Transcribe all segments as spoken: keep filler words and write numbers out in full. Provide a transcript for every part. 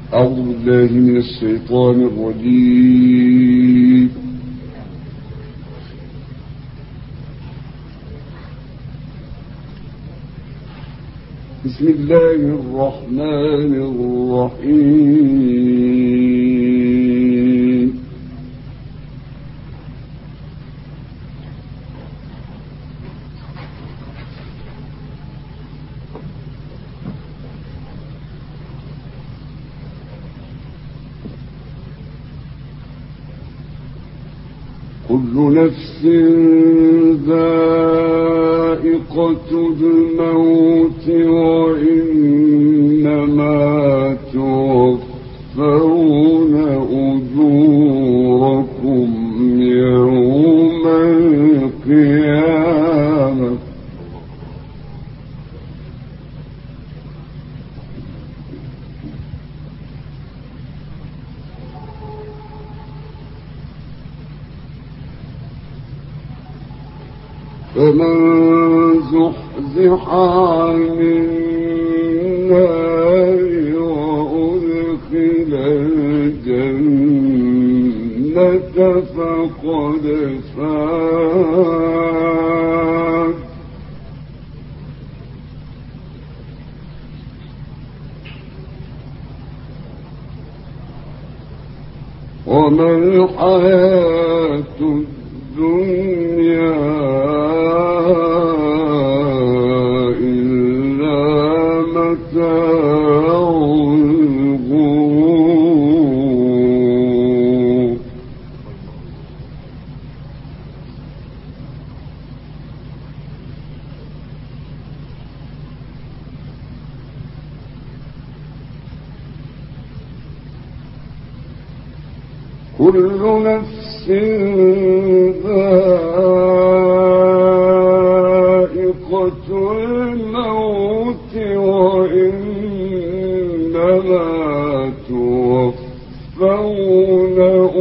أعوذ بالله من الشيطان الرجيم. بسم الله الرحمن الرحيم. كل نفس ذائقة الموت وإنما توفون أجوركم يوم القيامة. فمن زحزح عن النار وأدخل الجنة فقد فاز. وما الحياة الدنيا كل نفس ذائقة الموت وإنما توفون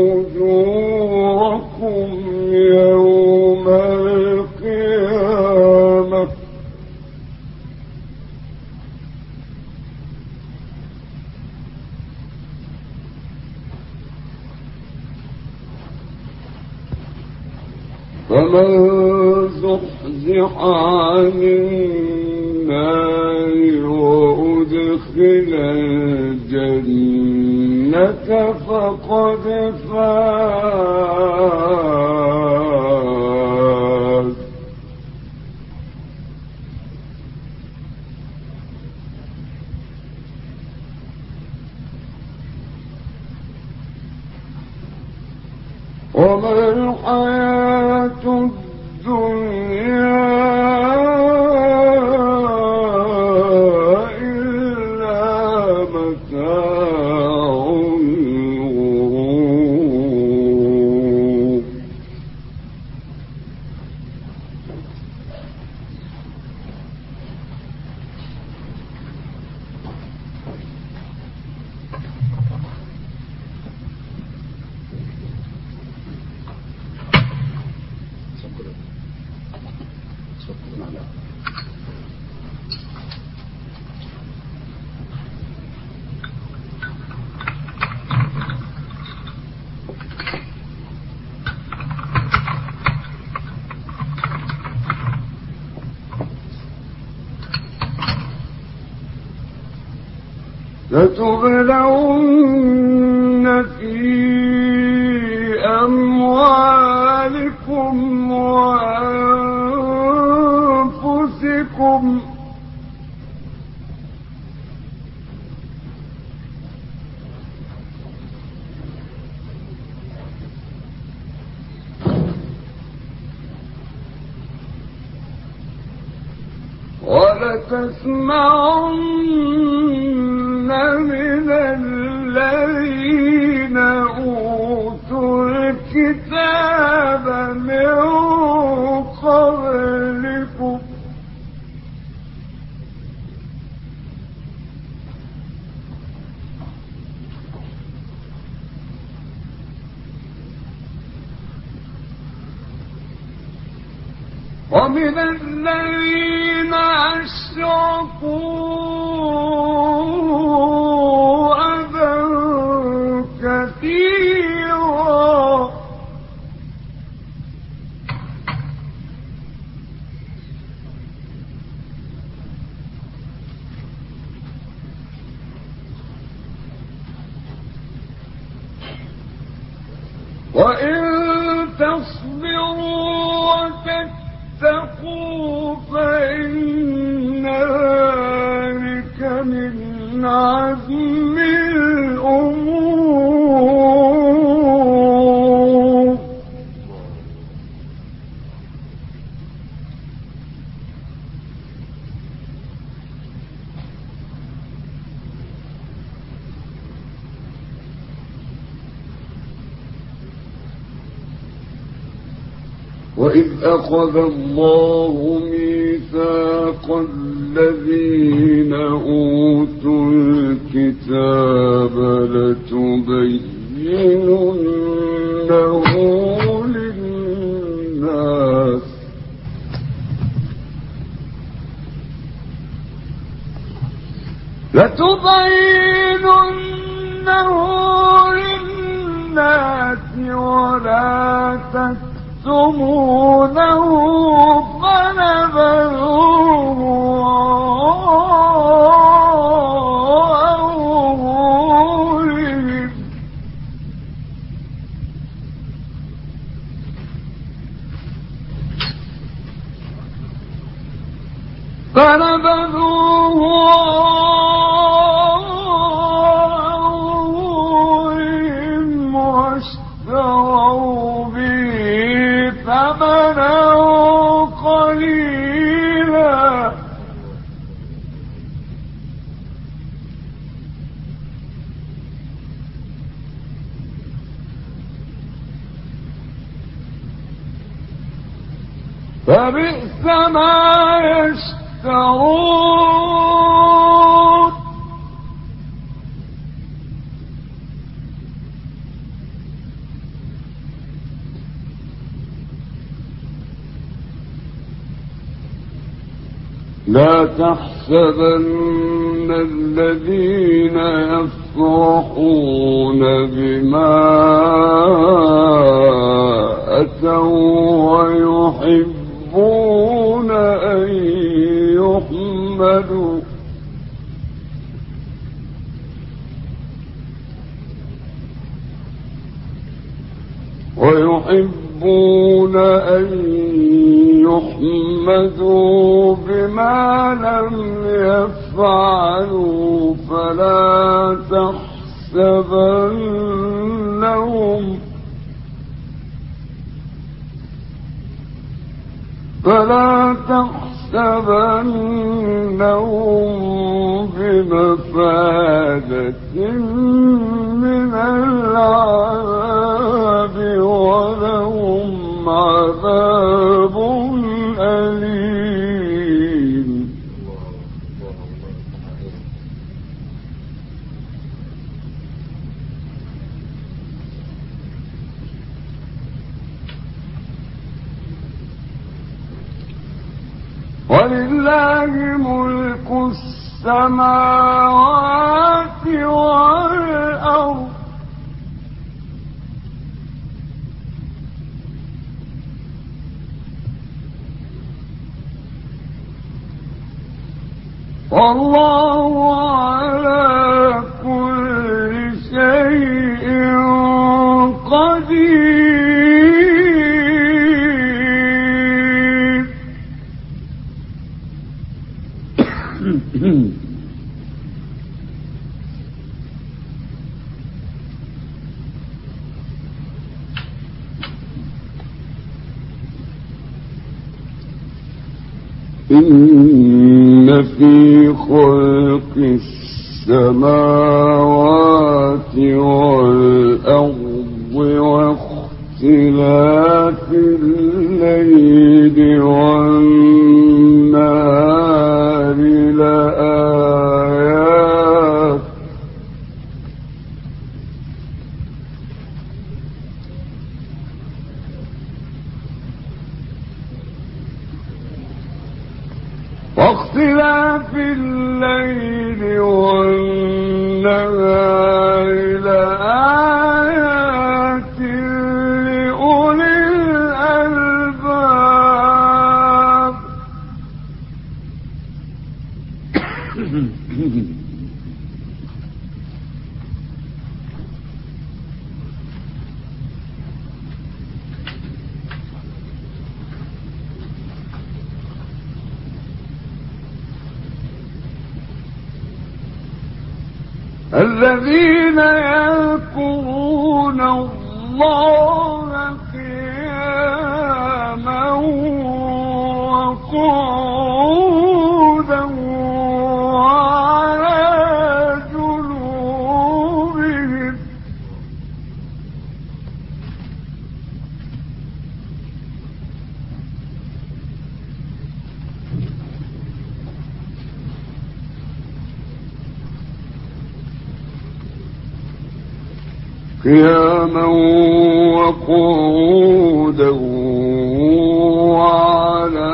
أجوركم يوم القيامة. فمن زحزح عن النار وأدخل الجنة فقد فاز. وما الحياة الدنيا إلا متاع الغرور. لتبلون في أموالكم وأنفسكم ولتسمعن من الذين أوتوا الكتاب من قبلكم ومن الذين أشركوا أذى وإن تصبروا وتتقوا فإن ذلك من عزم الأمور. وإذ أخذ الله ميثاق الذين أوتوا الكتاب لتبيننه للناس لتبيننه للناس ولا تكتمونه فنبذوه وراء فنبذوه وراءهم واشتروا به ثمنا قليلا فبئس ما يشترون. لا تحسبن الذين يفرحون بما أتوا ويحبون أن يحمدوا ويحبون أن يحمدوا بما لم يفعلوا فلا تحسبنهم فلا تحسبنهم بمفازة من العذاب ولهم عذاب أليم. ولله ملك السماوات والأرض والله على كل شيء قدير. إن في خلق السماوات والأرض واختلاف الليل والنهار لآيات واختلاف الليل والنهار لآيات لأولي الألباب. الذين يذكرون الله قياما وقعودا وعلى جنوبهم قياما وقعودا وعلى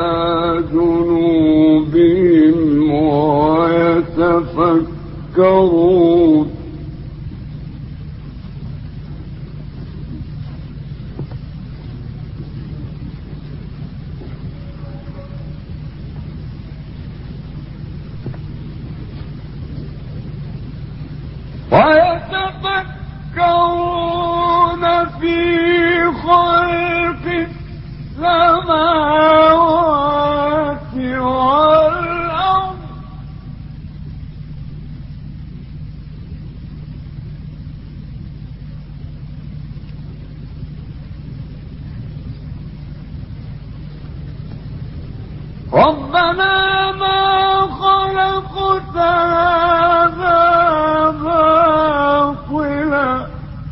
جنوبهم ويتفكرون ويتفكرون في خلق السماوات والأرض ربنا ما خلقت هذا باطلا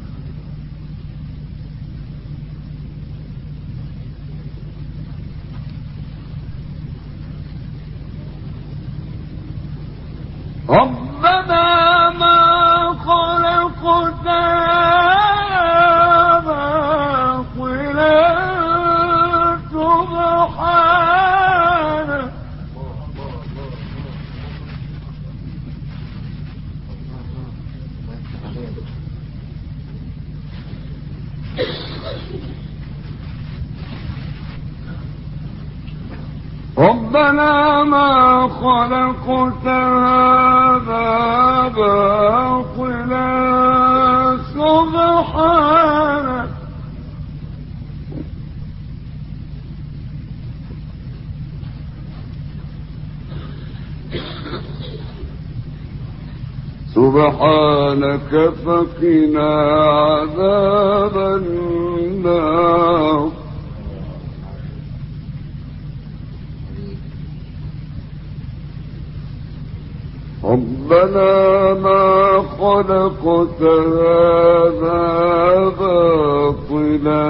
ربنا ما خلقت هذا باطلا سبحانك ربنا ما خلقت هذا باطلا سبحانك سبحانك فقنا عذاب النار ربنا ما خلقت هذا باطلا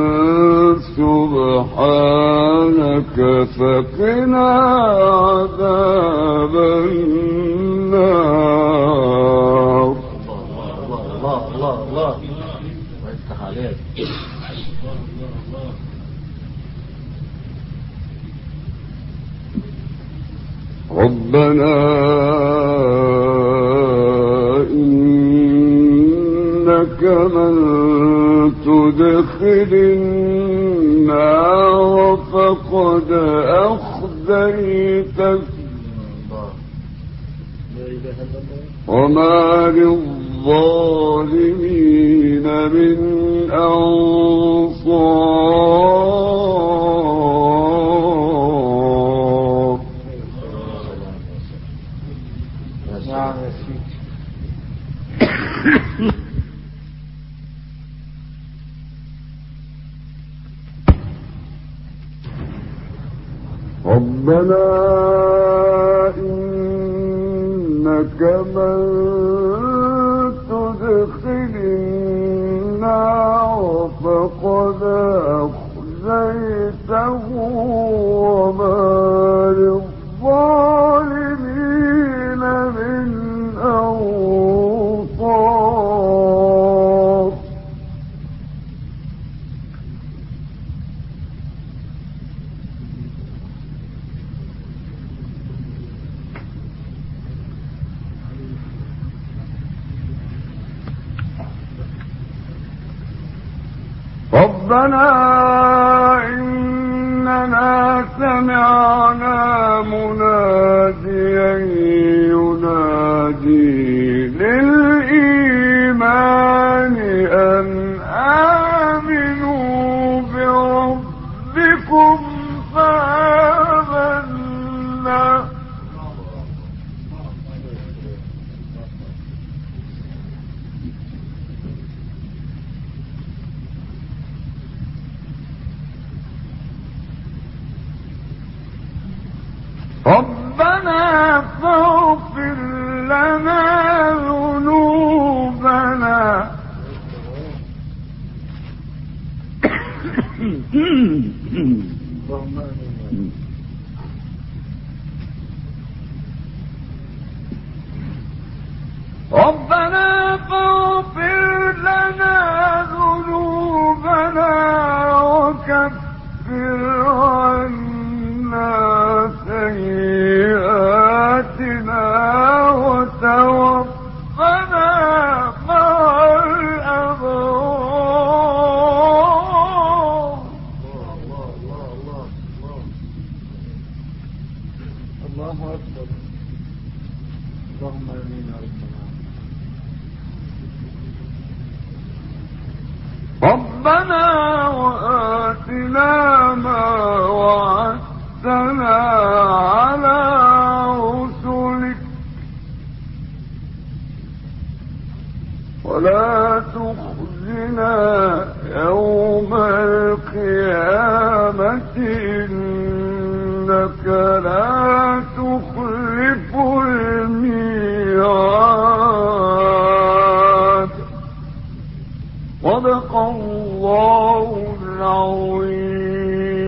سبحانك فقنا عذاب النار. الله الله الله الله ويفتح عليك. ربنا إنك من تدخل النار فقد أخزيته وما للظالمين من أنصار. ربنا إنك من تدخل النار فقد أخزيته وما للظالمين من أنصار. ربنا إننا سمعنا مناديا ينادي للإيمان أن آمنوا بربكم فآمنا فاغفر لنا ذنوبنا ربنا فاغفر لنا ذنوبنا وكفر عنا سيئاتنا وتوفنا مع الأبرار. الله أكبر. اللهم آمين يا رب. ربنا وآتنا ما وعدتنا على رسلك ولا تخزنا يوم القيامة إنك لا تخلف الميعاد. صدق الله العظيم.